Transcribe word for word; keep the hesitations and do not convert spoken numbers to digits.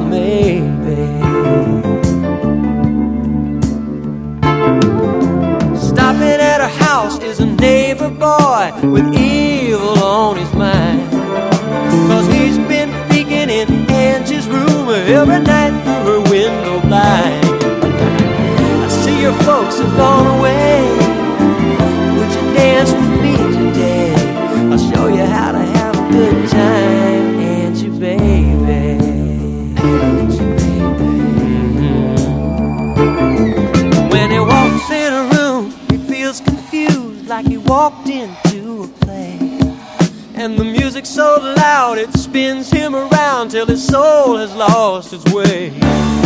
maybe. Stopping at her house is a neighbor boy with evil on his mind, 'cause he's been peeking in Angie's room every night through her window blind. I see your folks have gone away. Would you dance with me today? I'll show you how to have a good time, Angie baby. Angie baby. Mm-hmm. When he walks in a room, he feels confused, like he walked into a play. And the music's so loud it spins him around till his soul has lost its way.